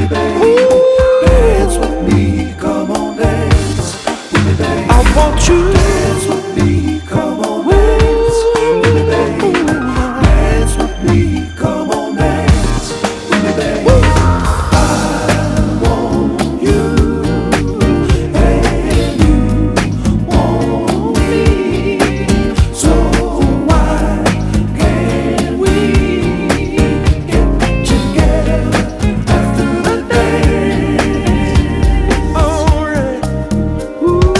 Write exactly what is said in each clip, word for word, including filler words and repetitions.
baby. Dance with me, come on, dance with me, baby. I want you. Dance with me, come on, dance with me, baby. Dance with me, come on, dance with me, baby. I want you, and you want me. So why can't we get together after the dance? Alright. Ooh.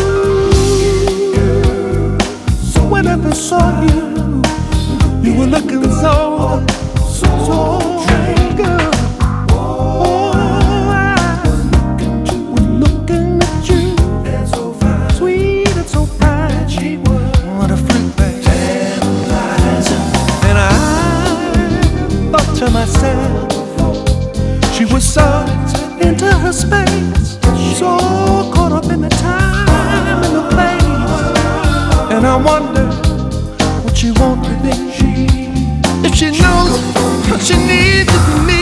When I first saw you, you were looking so, so good. Oh, I was looking at you, And so fine, sweet and so fine. she was What a freak, babe. tantalizing. And I thought to myself, she was so into her space, so caught up in the time and the place. And I wonder what she want to be, if she knows what she needs from me.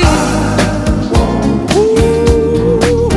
Ooh,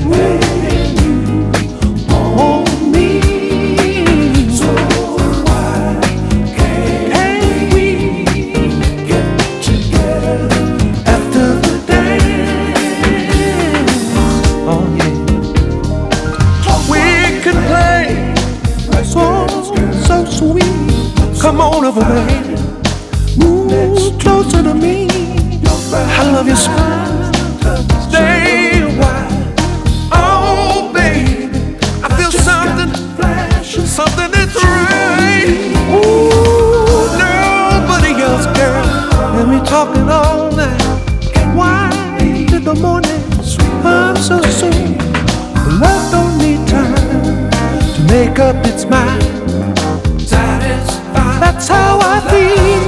want me. So why Can't we get together after the dance? Oh yeah. We can play so, so sweet. Come on over, baby. Move closer to me. I love your smile. Stay a while. Oh, baby. I feel something, something that's right. Ooh, nobody else, girl. And we talking all night. Why did the morning come so soon? Love don't need time to make up its mind. Satisfied. That's how I feel.